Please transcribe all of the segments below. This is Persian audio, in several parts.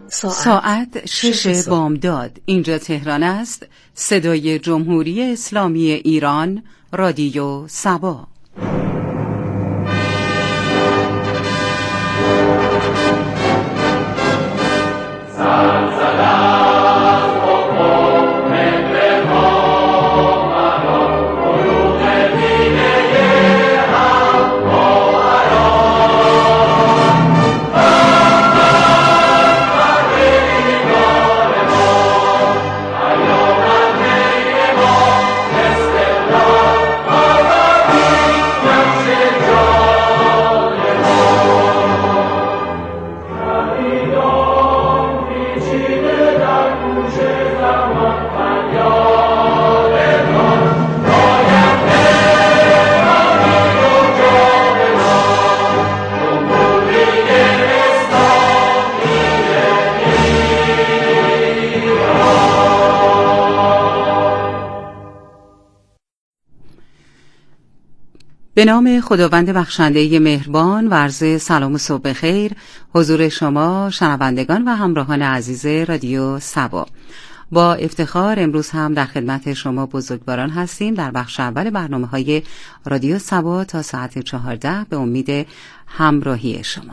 ساعت 6 بامداد. اینجا تهران است. صدای جمهوری اسلامی ایران، رادیو سبا. به نام خداوند بخشنده مهربان و عرض سلام و صبح خیر حضور شما شنوندگان و همراهان عزیز رادیو سبا. با افتخار امروز هم در خدمت شما بزرگواران هستیم در بخش اول برنامه‌های رادیو سبا تا ساعت 14 به امید همراهی شما.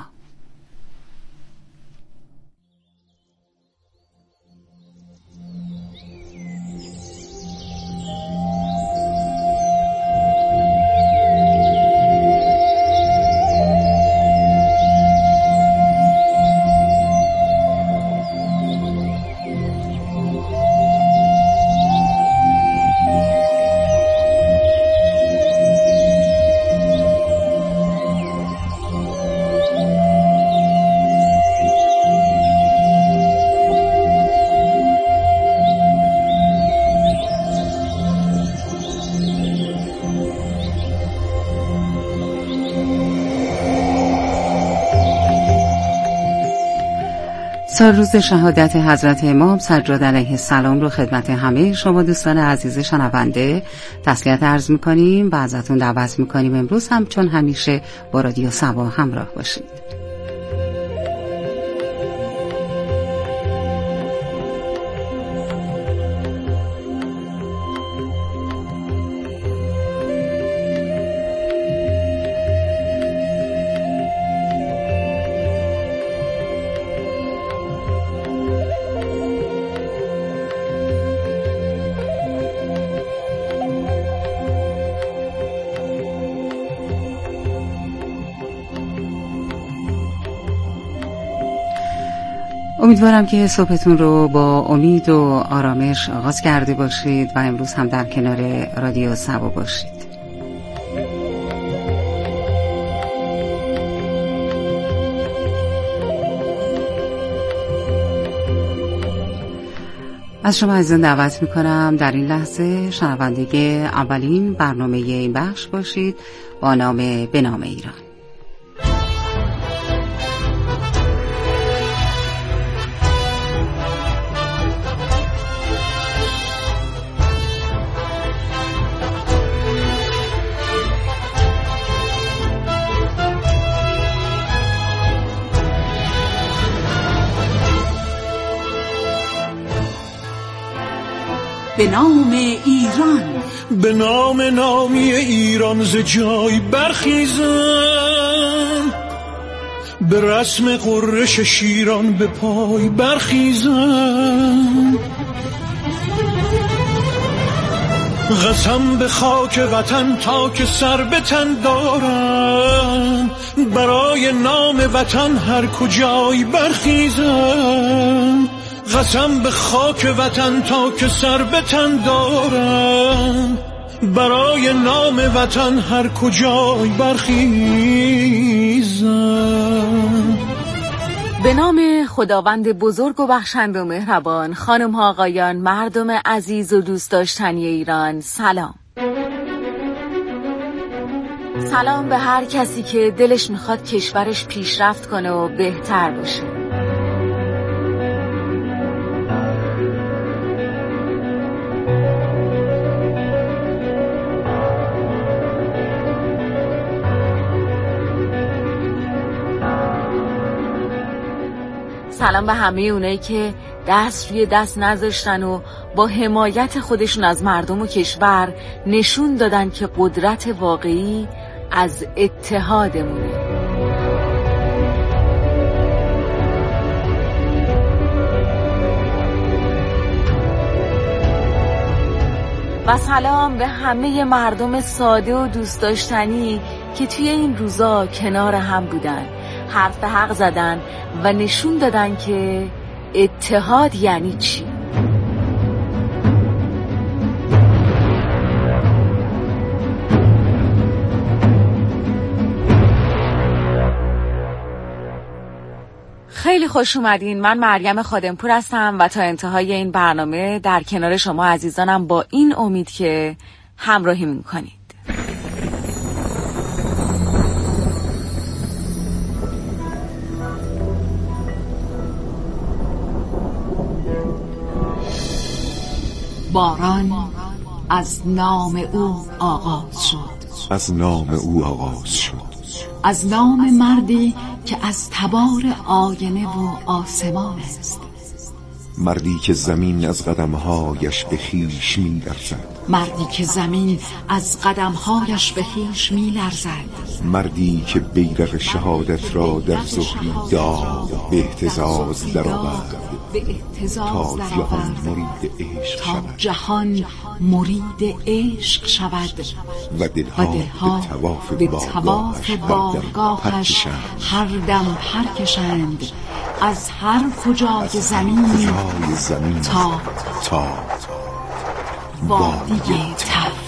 سال روز شهادت حضرت امام سجاد علیه السلام رو خدمت همه شما دوستان عزیز شنونده تسلیت عرض می‌کنیم و ازتون دعوت می‌کنیم امروز هم چون همیشه با رادیو سبا همراه باشید. امیدوارم که صبحتون رو با امید و آرامش آغاز کرده باشید و امروز هم در کنار رادیو سبا باشید. از شما عزیزان دعوت میکنم در این لحظه شنونده اولین برنامه این بخش باشید با نام به نام ایران. به نام ایران، به نام نامی ایران ز جای برخیزم، به رسم غرش شیران به پای برخیزم. قسم به خاک وطن تا که سر به تن دارم، برای نام وطن هر کجای برخیزم. قسم به خاک وطن تا که سر به تن دارم، برای نام وطن هر کجای برخیزم. به نام خداوند بزرگ و بخشنده و مهربان. خانم ها آقایان، مردم عزیز و دوست داشتنی ایران، سلام. سلام به هر کسی که دلش میخواد کشورش پیشرفت کنه و بهتر باشه. سلام به همه اونایی که دست روی دست نذاشتن و با حمایت خودشون از مردم و کشور نشون دادن که قدرت واقعی از اتحادمونه. و سلام به همه مردم ساده و دوست داشتنی که توی این روزا کنار هم بودن، حرف به حق زدن و نشون دادن که اتحاد یعنی چی. خیلی خوش اومدین. من مریم خادمپور هستم و تا انتهای این برنامه در کنار شما عزیزانم با این امید که همراهی میکنید. باران از نام او آغاز شد. از نام او آغاز شد. از نام مردی که از تبار آینه و آسمان است. مردی که زمین از قدمهایش به خویش می لرزد. مردی که زمین از قدمهایش به خویش می لرزد. مردی که بیرق شهادت را در زهری داغ به اهتزاز درآورد. تا جهان مرید عشق شود و دلها به طواف بارگاهش هر دم پرکشند از هر کجای زمین تا وادی تف.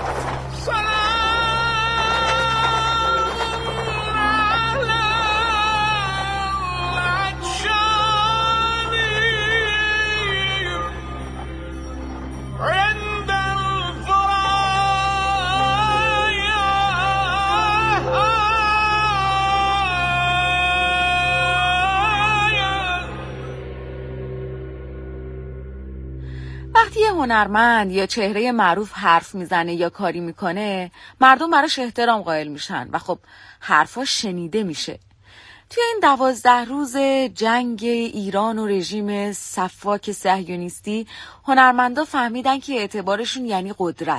وقتی یه هنرمند یا چهره معروف حرف میزنه یا کاری میکنه، مردم براش احترام قائل میشن و خب حرفاش شنیده میشه. توی این 12 روز جنگ ایران و رژیم سفاک صهیونیستی، هنرمندا فهمیدن که اعتبارشون یعنی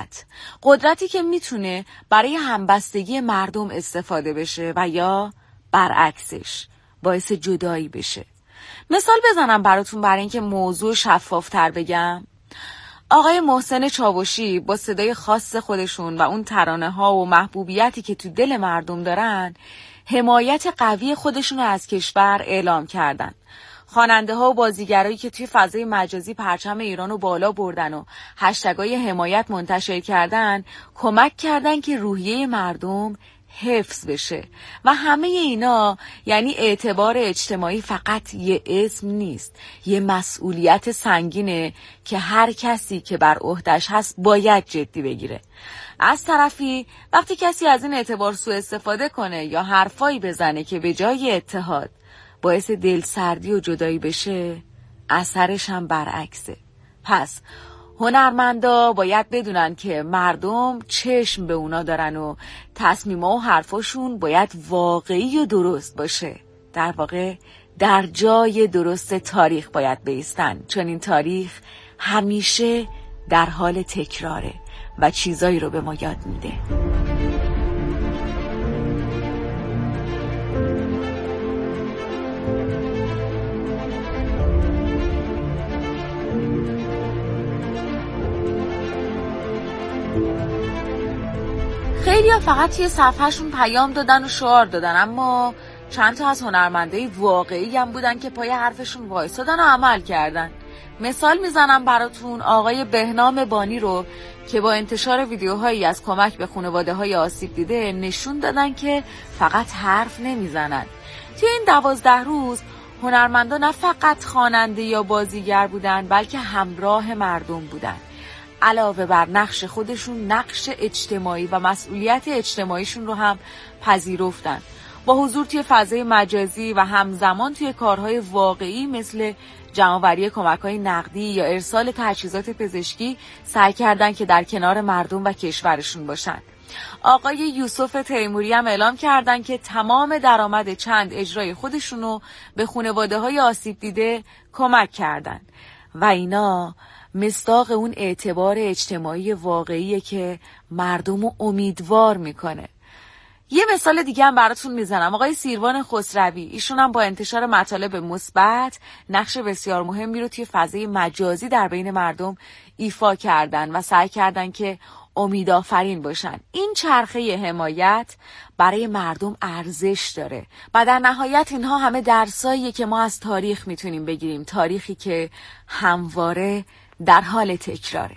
قدرتی که میتونه برای همبستگی مردم استفاده بشه و یا برعکسش باعث جدایی بشه. مثال بزنم براتون برای اینکه موضوع شفافتر بگم. آقای محسن چاوشی با صدای خاص خودشون و اون ترانه ها و محبوبیتی که تو دل مردم دارن، حمایت قوی خودشون رو از کشور اعلام کردن. خواننده ها و بازیگرایی که توی فضای مجازی پرچم ایران رو بالا بردن و هشتگای حمایت منتشر کردن، کمک کردن که روحیه مردم حفظ بشه. و همه اینا یعنی اعتبار اجتماعی فقط یه اسم نیست، یه مسئولیت سنگینه که هر کسی که بر عهده‌اش هست باید جدی بگیره. از طرفی وقتی کسی از این اعتبار سوء استفاده کنه یا حرفایی بزنه که به جای اتحاد باعث دلسردی و جدایی بشه، اثرش هم برعکسه. پس هنرمندا باید بدونن که مردم چشم به اونا دارن و تصمیم‌ها و حرفاشون باید واقعی و درست باشه. در واقع در جای درست تاریخ باید بایستن، چون این تاریخ همیشه در حال تکراره و چیزایی رو به ما یاد میده. خیلی‌ها فقط توی صفحه‌شون پیام دادن و شعار دادن، اما چند تا از هنرمندای واقعی هم بودن که پای حرفشون وایسادن و عمل کردن. مثال میزنم براتون آقای بهنام بانی رو که با انتشار ویدیوهایی از کمک به خانواده‌های آسیب دیده نشون دادن که فقط حرف نمیزنن. توی این 12 روز هنرمندا نه فقط خواننده یا بازیگر بودن، بلکه همراه مردم بودن. علاوه بر نقش خودشون، نقش اجتماعی و مسئولیت اجتماعیشون رو هم پذیرفتن. با حضور توی فضای مجازی و همزمان توی کارهای واقعی مثل جمع‌آوری کمک‌های نقدی یا ارسال تجهیزات پزشکی سعی کردن که در کنار مردم و کشورشون باشن. آقای یوسف تیموری هم اعلام کردن که تمام درآمد چند اجرای خودشونو به خانواده‌های آسیب دیده کمک کردن و اینا مصداق اون اعتبار اجتماعی واقعیه که مردمو امیدوار میکنه. یه مثال دیگه هم براتون میزنم. آقای سیروان خسروی، ایشون هم با انتشار مطالب مثبت نقش بسیار مهمی رو توی فضای مجازی در بین مردم ایفا کردن و سعی کردن که امیدآفرین باشن. این چرخه حمایت برای مردم ارزش داره و در نهایت اینها همه درساییه که ما از تاریخ میتونیم بگیریم، تاریخی که همواره در حال تکراره.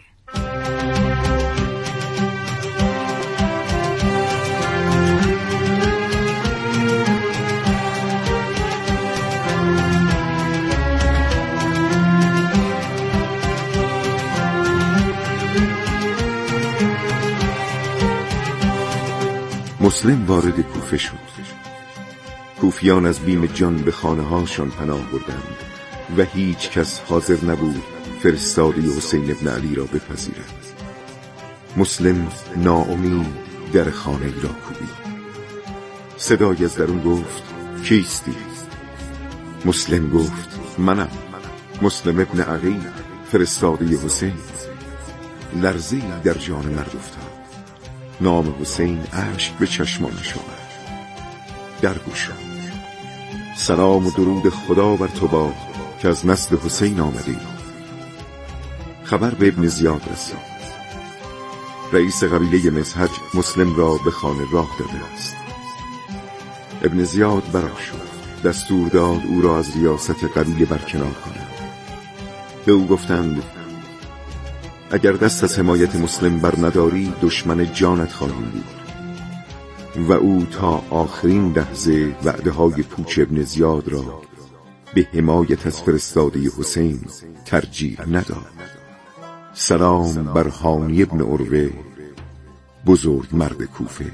مسلم وارد کوفه شد. کوفیان از بیم جان به خانه هاشان پناه بردند و هیچ کس حاضر نبود فرستادی حسین ابن علی را بپذیرد. مسلم ناامید در خانه ای را کوبید. صدای از درون گفت کیستی؟ مسلم گفت منم، مسلم ابن علی، فرستادی حسین. لرزه‌ای در جان مرد افتاد. نام حسین اشک به چشمانش آمد. در گوشم سلام و درود خدا بر تو باد که از نسل حسین آمدی. خبر به ابن زیاد رسید. رئیس قبیله مزهج مسلم را به خانه راه داده است. ابن زیاد برآ شد، دستور داد او را از ریاست قبیله برکنار کنند. به او گفتند اگر دست از حمایت مسلم بر نداری دشمن جانت خواهیم بود. و او تا آخرین لحظه وعده های پوچ ابن زیاد را به حمایت از فرستاده حسین ترجیح نداد. سلام بر هانی ابن عروه، بزرگ مرد کوفه.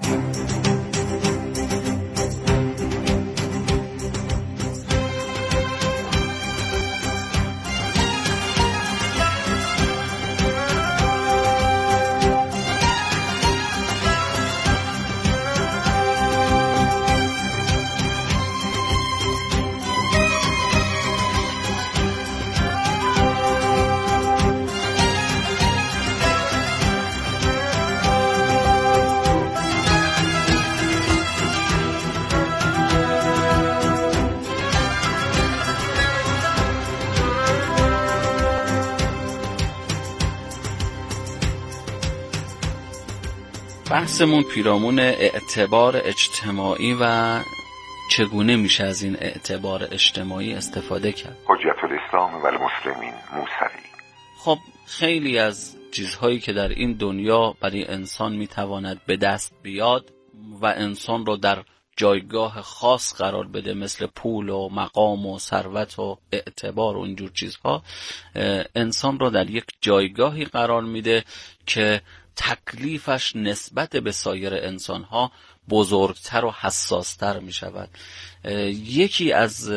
بحثمون پیرامون اعتبار اجتماعی و چگونه میشه از این اعتبار اجتماعی استفاده کرد. حجت الاسلام و المسلمین موسوی. خب خیلی از چیزهایی که در این دنیا برای انسان میتواند به دست بیاد و انسان رو در جایگاه خاص قرار بده، مثل پول و مقام و ثروت و اعتبار و اینجور چیزها، انسان رو در یک جایگاهی قرار میده که تکلیفش نسبت به سایر انسانها بزرگتر و حساستر می شود. یکی از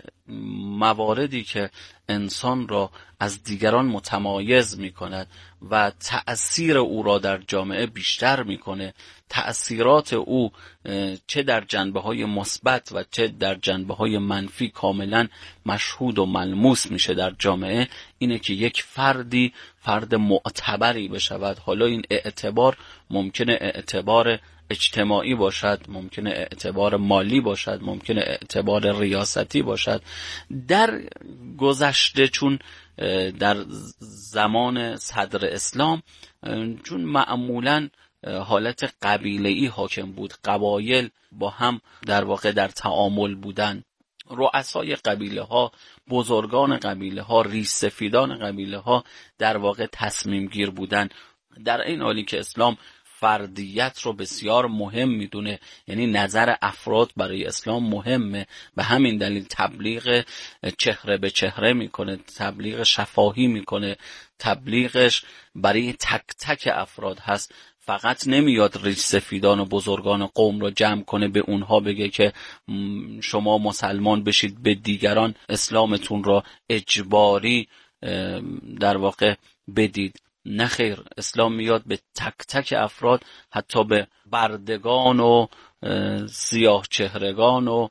مواردی که انسان را از دیگران متمایز می کند و تأثیر او را در جامعه بیشتر می کنه، تأثیرات او چه در جنبه‌های مثبت و چه در جنبه‌های منفی کاملا مشهود و ملموس میشه در جامعه، اینه که یک فرد معتبری بشود. حالا این اعتبار ممکنه اعتبار اجتماعی باشد، ممکنه اعتبار مالی باشد، ممکنه اعتبار ریاستی باشد. در گذشته چون در زمان صدر اسلام چون معمولاً حالت قبیله‌ای حاکم بود، قبایل با هم در واقع در تعامل بودن، رؤسای قبیله ها، بزرگان قبیله ها، ریش‌سفیدان قبیله ها در واقع تصمیم گیر بودن. در این حالی که اسلام فردیت رو بسیار مهم میدونه، یعنی نظر افراد برای اسلام مهمه، به همین دلیل تبلیغ چهره به چهره میکنه، تبلیغ شفاهی میکنه، تبلیغش برای تک تک افراد هست. فقط نمیاد ریش سفیدان و بزرگان قوم رو جمع کنه به اونها بگه که شما مسلمان بشید، به دیگران اسلامتون رو اجباری در واقع بدید. نه خیر، اسلام میاد به تک تک افراد، حتی به بردگان و سیاه چهرگان و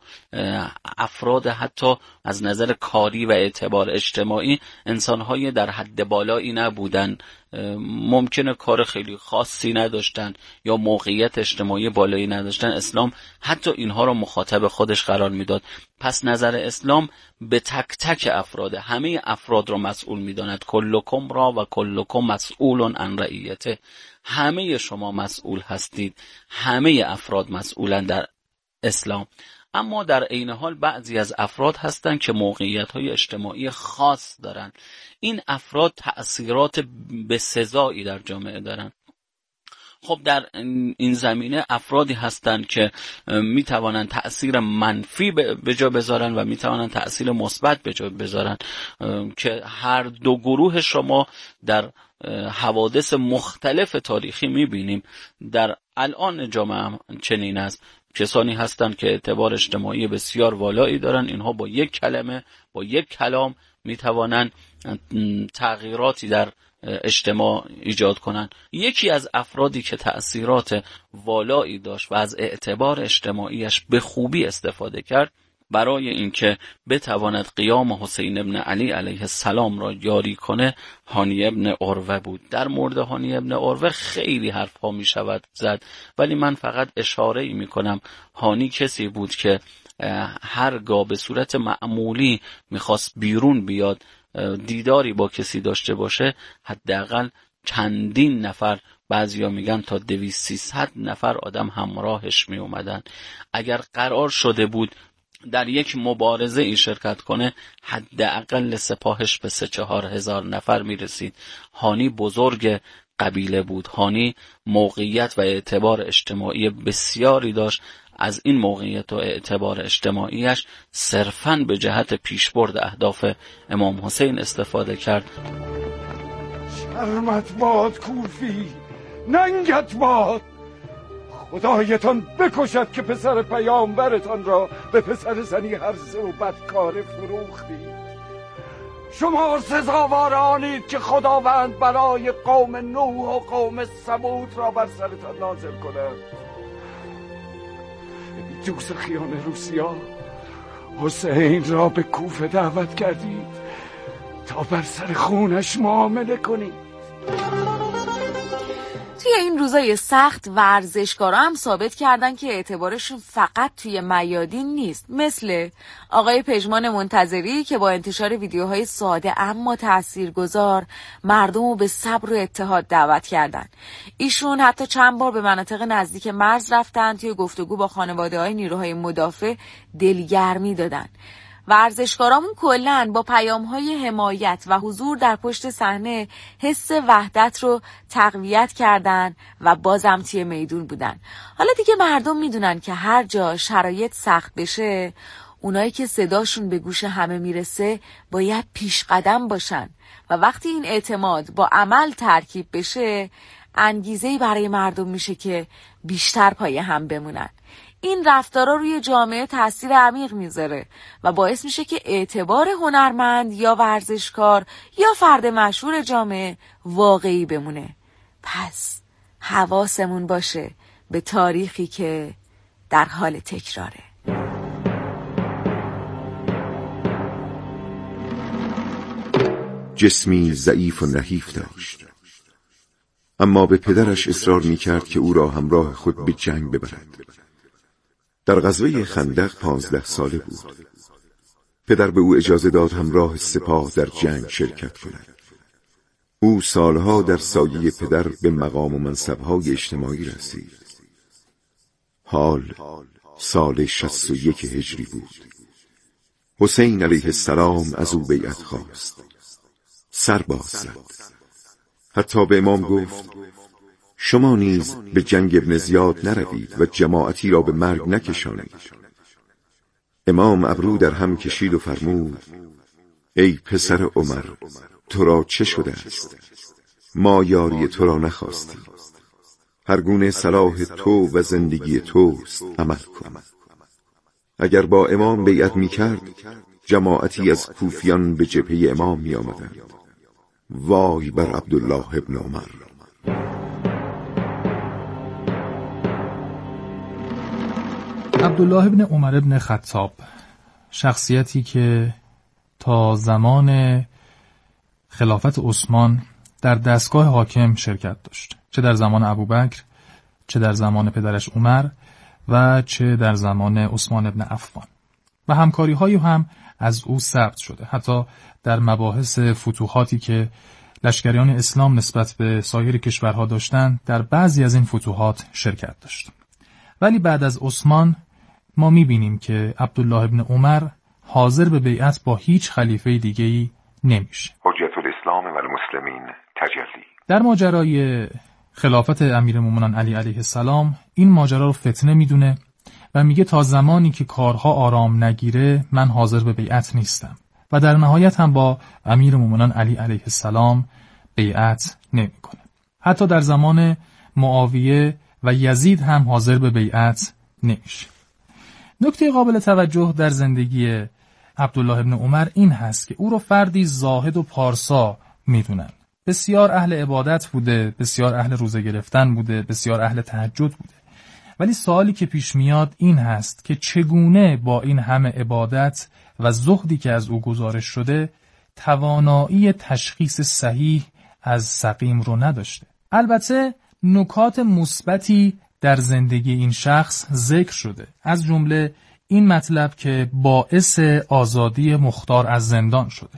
افراد حتی از نظر کاری و اعتبار اجتماعی انسانهای در حد بالایی نبودن، ممکنه کار خیلی خاصی نداشتن یا موقعیت اجتماعی بالایی نداشتن. اسلام حتی اینها رو مخاطب خودش قرار میداد. پس نظر اسلام به تک تک افراد، همه افراد رو مسئول میداند. کلکم را و کلکم مسئول عن رعیته، همه شما مسئول هستید، همه افراد مسئولن در اسلام. اما در عین حال بعضی از افراد هستند که موقعیت‌های اجتماعی خاص دارن. این افراد تأثیرات بسزایی در جامعه دارن. خب در این زمینه افرادی هستند که میتوانند تأثیر منفی به جا بذارن و میتوانند تأثیر مثبت به جا بذارن، که هر دو گروه شما در حوادث مختلف تاریخی میبینیم. در الان جامعه چنین است، کسانی هستند که اعتبار اجتماعی بسیار والایی دارن، اینها با یک کلمه، با یک کلام میتوانند تغییراتی در اجتماع ایجاد کنن. یکی از افرادی که تأثیرات والایی داشت و از اعتبار اجتماعیش به خوبی استفاده کرد برای اینکه بتواند قیام حسین ابن علی علیه السلام را یاری کنه، هانی ابن عروه بود. در مورد هانی ابن عروه خیلی حرفها می شود زد، ولی من فقط اشاره می کنم. هانی کسی بود که هرگاه به صورت معمولی میخواست بیرون بیاد، دیداری با کسی داشته باشه، حداقل چندین نفر، بعضیا میگن تا 200-300 نفر آدم همراهش می اومدن. اگر قرار شده بود در یک مبارزه ای شرکت کنه، حداقل سپاهش به 3-4 هزار نفر میرسید. هانی بزرگ قبیله بود، هانی موقعیت و اعتبار اجتماعی بسیاری داشت. از این موقعیت و اعتبار اجتماعیش صرفاً به جهت پیشبرد اهداف امام حسین استفاده کرد. شرمت باد کوفی، ننگت باد، خدایتان بکشد که پسر پیامبرتان را به پسر زنی هرزه و بدکار فروختید. شما سزاوارانید که خداوند برای قوم نوح و قوم ثمود را بر سرتان نازل کند. دوزخیان روسیا، حسین را به کوفه دعوت کردید تا بر سر خونش معامله کنید. توی این روزای سخت ورزشکارا هم ثابت کردن که اعتبارشون فقط توی میادین نیست، مثل آقای پژمان منتظری که با انتشار ویدیوهای ساده اما تاثیرگذار مردم رو به صبر و اتحاد دعوت کردن. ایشون حتی چند بار به مناطق نزدیک مرز رفتن، توی گفتگو با خانواده‌های نیروهای مدافع دلگرمی دادن. ورزشکارامون کلن با پیام‌های حمایت و حضور در پشت صحنه حس وحدت رو تقویت کردن و بازم توی میدون بودن. حالا دیگه مردم میدونن که هر جا شرایط سخت بشه، اونایی که صداشون به گوش همه میرسه باید پیش قدم باشن و وقتی این اعتماد با عمل ترکیب بشه، انگیزه‌ای برای مردم میشه که بیشتر پای هم بمونن. این رفتارا روی جامعه تاثیر عمیق میذاره و باعث میشه که اعتبار هنرمند یا ورزشکار یا فرد مشهور جامعه واقعی بمونه. پس حواسمون باشه به تاریخی که در حال تکراره. جسمی ضعیف و نحیف داشت، اما به پدرش اصرار میکرد که او را همراه خود به جنگ ببرد. در غزوه خندق 15 ساله بود. پدر به او اجازه داد همراه سپاه در جنگ شرکت کند. او سالها در سایه پدر به مقام و منصب‌های اجتماعی رسید. حال سال 61 هجری بود. حسین علیه السلام از او بیعت خواست. سر باز زد. حتی به امام گفت شما نیز به جنگ ابن زیاد نروید و جماعتی را به مرگ نکشانید. امام ابرو در هم کشید و فرمود ای پسر عمر، تو را چه شده است؟ ما یاری تو را نخواستیم. هر گونه صلاح تو و زندگی توست، عمل کن. اگر با امام بیعت می کرد، جماعتی از کوفیان به جبهه امام می آمدند. وای بر عبدالله ابن عمر. عبدالله ابن عمر ابن خطاب، شخصیتی که تا زمان خلافت عثمان در دستگاه حاکم شرکت داشت، چه در زمان ابوبکر، چه در زمان پدرش عمر و چه در زمان عثمان ابن عفان، و همکاری‌هایی هم از او ثبت شده. حتی در مباحث فتوحاتی که لشکریان اسلام نسبت به سایر کشورها داشتند، در بعضی از این فتوحات شرکت داشت. ولی بعد از عثمان ما می‌بینیم که عبدالله ابن عمر حاضر به بیعت با هیچ خلیفه دیگه‌ای نمیشه. حجت الاسلام و المسلمین تجلی. در ماجرای خلافت امیرالمومنین علی علیه السلام این ماجرا رو فتنه میدونه و میگه تا زمانی که کارها آرام نگیره من حاضر به بیعت نیستم، و در نهایت هم با امیرالمومنین علی علیه السلام بیعت نمیکنه. حتی در زمان معاویه و یزید هم حاضر به بیعت نمیشه. نکته قابل توجه در زندگی عبدالله ابن عمر این هست که او رو فردی زاهد و پارسا میدونن. بسیار اهل عبادت بوده، بسیار اهل روزه گرفتن بوده، بسیار اهل تهجد بوده. ولی سوالی که پیش میاد این هست که چگونه با این همه عبادت و زهدی که از او گزارش شده توانایی تشخیص صحیح از سقیم رو نداشته. البته نکات مثبتی در زندگی این شخص ذکر شده، از جمله این مطلب که باعث آزادی مختار از زندان شده.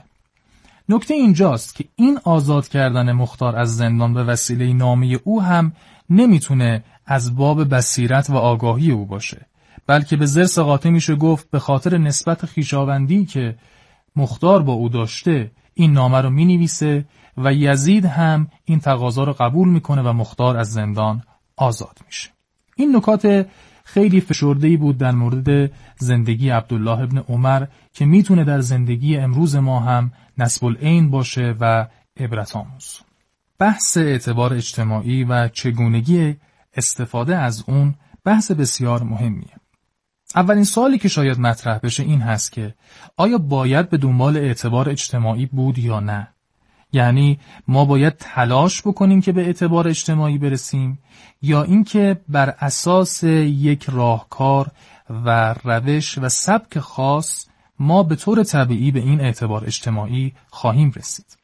نکته اینجاست که این آزاد کردن مختار از زندان به وسیله نامه او هم نمیتونه از باب بصیرت و آگاهی او باشه، بلکه به ضرس قاطع میشه گفت به خاطر نسبت خویشاوندی که مختار با او داشته این نامه رو مینویسه و یزید هم این تقاضا رو قبول میکنه و مختار از زندان آزاد میشه. این نکات خیلی فشرده‌ای بود در مورد زندگی عبدالله ابن عمر که میتونه در زندگی امروز ما هم نصب العین باشه و عبرت آموز. بحث اعتبار اجتماعی و چگونگی استفاده از اون بحث بسیار مهمیه. اولین سوالی که شاید مطرح بشه این هست که آیا باید به دنبال اعتبار اجتماعی بود یا نه؟ یعنی ما باید تلاش بکنیم که به اعتبار اجتماعی برسیم، یا اینکه بر اساس یک راهکار و روش و سبک خاص ما به طور طبیعی به این اعتبار اجتماعی خواهیم رسید؟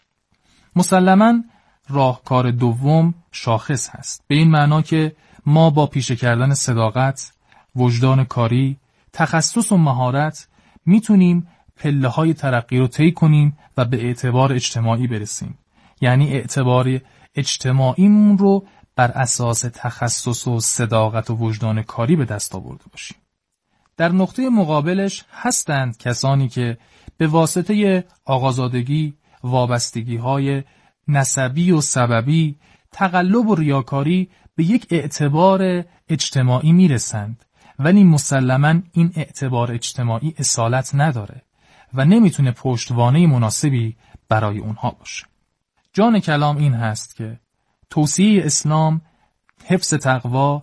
مسلماً راهکار دوم شاخص هست، به این معنا که ما با پیشه کردن صداقت، وجدان کاری، تخصص و مهارت میتونیم پله‌های ترقی رو طی کنیم و به اعتبار اجتماعی برسیم. یعنی اعتبار اجتماعیمون رو بر اساس تخصص و صداقت و وجدان کاری به دست آورده باشیم. در نقطه مقابلش هستند کسانی که به واسطه آقازادگی، وابستگی‌های نسبی و سببی، تقلب و ریاکاری به یک اعتبار اجتماعی میرسند، ولی مسلماً این اعتبار اجتماعی اصالت نداره و نمیتونه پشتوانه مناسبی برای اونها باشه. جان کلام این هست که توصیه اسلام حفظ تقوا،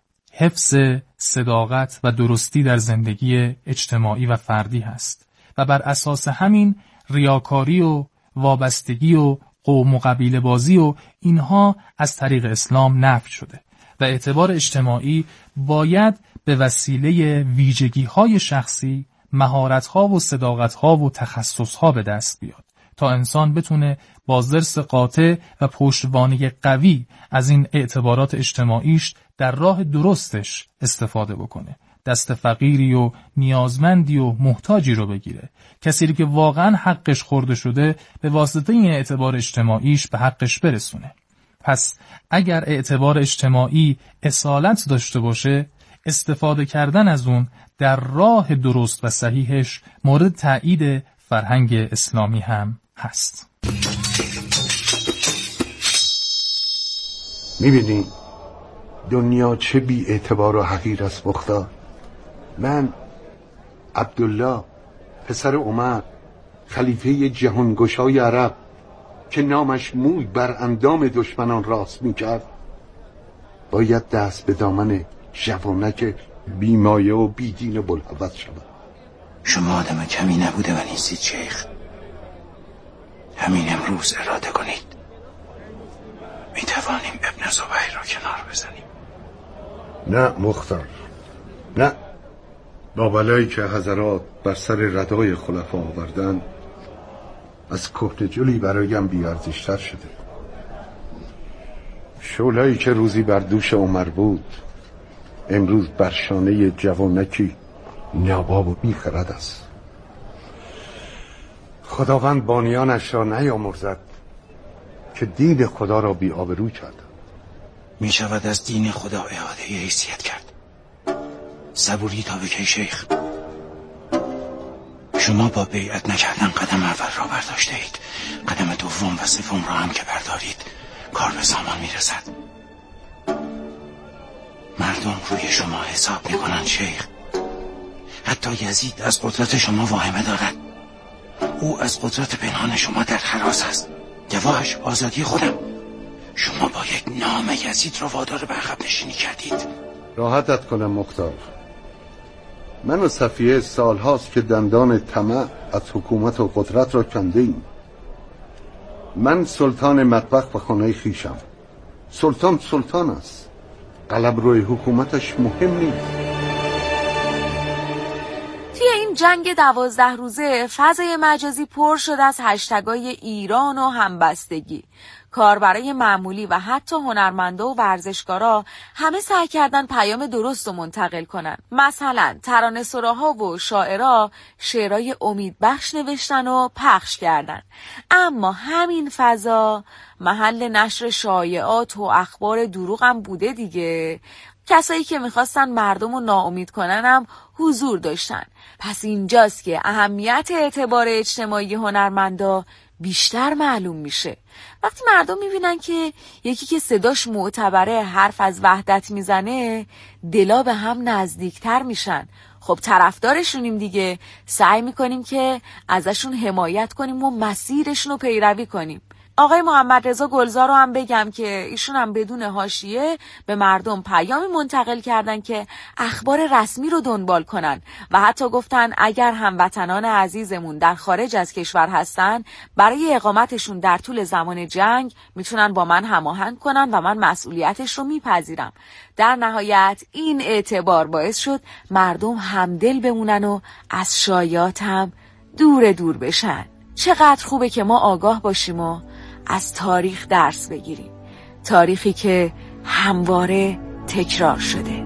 حفظ صداقت و درستی در زندگی اجتماعی و فردی هست و بر اساس همین ریاکاری و وابستگی و قوم و قبیله بازی و اینها از طریق اسلام نفی شده و اعتبار اجتماعی باید به وسیله ویژگی‌های شخصی، مهارت‌ها و صداقت‌ها و تخصص‌ها به دست بیاد تا انسان بتونه با ضرس قاطع و پشتوانه قوی از این اعتبارات اجتماعیش در راه درستش استفاده بکنه، دست فقیری و نیازمندی و محتاجی رو بگیره، کسی که واقعا حقش خورده شده به واسطه این اعتبار اجتماعیش به حقش برسونه. پس اگر اعتبار اجتماعی اصالت داشته باشه، استفاده کردن از اون در راه درست و صحیحش مورد تأیید فرهنگ اسلامی هم هست. میبینی دنیا چه بی اعتبار و حقیر است مختار. من عبدالله پسر عمر، خلیفه جهانگشای عرب که نامش موی بر اندام دشمنان راست میکرد، باید دست به دامن جوانک بیمایه و بیدین و بلحوث شود. شما آدم کمی نبوده و نیستید شیخ. همین امروز اراده کنید می توانیم ابن زبیر را کنار بزنیم. نه مختار، نه. با بلایی که حضرات بر سر ردای خلفا آوردن از کهنه جلی برایم بیارزشتر شده. شعله‌ای که روزی بر دوش عمر بود امروز بر شانه جوانکی ناباب و بیخرد است. خداوند بانیانش را نیامرزد که دین خدا را بی آبرو کرد. می شود از دین خدا اعاده حیثیت کرد. صبوری تا به کی شیخ؟ شما با بیعت نکردن قدم اول را برداشته اید. قدم دوم و سوم را هم که بردارید کار به سامان می رسد. مردم روی شما حساب می کنند شیخ. حتی یزید از قدرت شما واهمه دارد. او از قدرت پنهان شما در هراس است. گواهش آزادی خودم. شما با یک نام یزید را وادار به عقب نشینی کردید. راحتت کنم مختار. من و صفیه سال هاست که دندان طمع از حکومت و قدرت را کنده ایم. من سلطان مطبخ و خانه خیشم. سلطان است. قلمرو حکومتش مهم نیست. توی این جنگ 12 روزه فضای مجازی پر شده از هشتگای ایران و همبستگی. کاربرای معمولی و حتی هنرمندا و ورزشکارا همه سعی کردن پیام درست رو منتقل کنن. مثلا ترانه‌سراها و شاعرها شعرهای امیدبخش نوشتن و پخش کردن. اما همین فضا محل نشر شایعات و اخبار دروغ هم بوده دیگه. کسایی که میخواستن مردم رو ناامید کنن هم حضور داشتن. پس اینجاست که اهمیت اعتبار اجتماعی هنرمندا بیشتر معلوم میشه. وقتی مردم میبینن که یکی که صداش معتبره حرف از وحدت میزنه، دلا به هم نزدیکتر میشن. خب طرفدارشونیم دیگه، سعی میکنیم که ازشون حمایت کنیم و مسیرشون رو پیروی کنیم. آقای محمد رضا گلزار رو هم بگم که ایشون هم بدون حاشیه به مردم پیامی منتقل کردن که اخبار رسمی رو دنبال کنن و حتی گفتن اگر هموطنان عزیزمون در خارج از کشور هستن برای اقامتشون در طول زمان جنگ میتونن با من هماهنگ کنن و من مسئولیتش رو میپذیرم. در نهایت این اعتبار باعث شد مردم همدل بمونن و از شایعات هم دور بشن. چقدر خوبه که ما آگاه باشیم و از تاریخ درس بگیریم. تاریخی که همواره تکرار شده.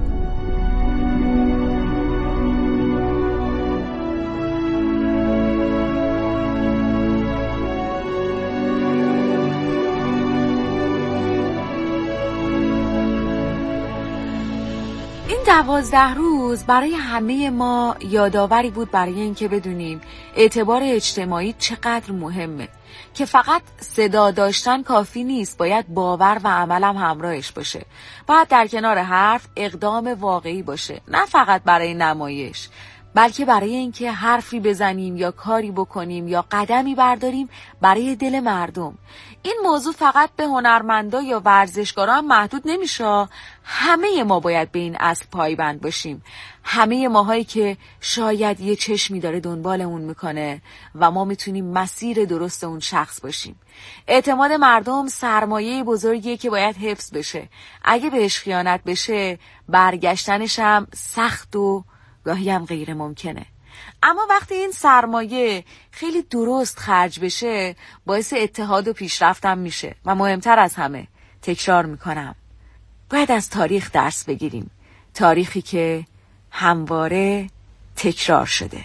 این 12 روز برای همه ما یادآوری بود برای اینکه بدونیم اعتبار اجتماعی چقدر مهمه، که فقط صدا داشتن کافی نیست، باید باور و عملم همراهش باشه. باید در کنار حرف اقدام واقعی باشه، نه فقط برای نمایش، بلکه برای اینکه حرفی بزنیم یا کاری بکنیم یا قدمی برداریم برای دل مردم. این موضوع فقط به هنرمندا یا ورزشکارا هم محدود نمیشه. همه ما باید به این اصل پایبند باشیم. همه ماهایی که شاید یه چشمی داره دنبالمون میکنه و ما میتونیم مسیر درست اون شخص باشیم. اعتماد مردم سرمایه بزرگیه که باید حفظ بشه. اگه بهش خیانت بشه برگشتنش هم سخت و گاهی هم غیر ممکنه. اما وقتی این سرمایه خیلی درست خرج بشه باعث اتحاد و پیشرفتم میشه. و مهمتر از همه، تکرار میکنم، باید از تاریخ درس بگیریم. تاریخی که همواره تکرار شده.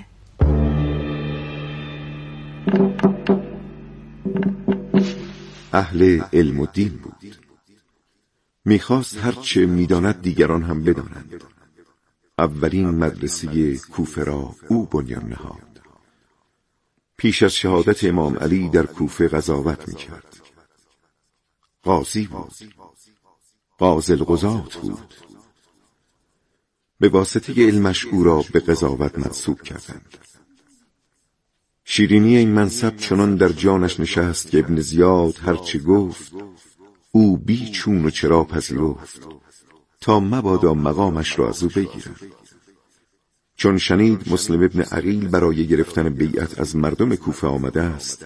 اهل علم و دین بود. میخواست هرچه میداند دیگران هم بدانند. اولین مدرسه کوفه را او بنیان نهاد. پیش از شهادت امام علی در کوفه قضاوت میکرد. قاضی بود. قاضی القضات بود. به واسطه علمش او را به قضاوت منصوب کردند. شیرینی این منصب چنان در جانش نشست که ابن زیاد هرچه گفت او بی چون و چرا پذیرفت تا مبادا مقامش را از او بگیرند. چون شنید مسلم ابن عقیل برای گرفتن بیعت از مردم کوفه آمده است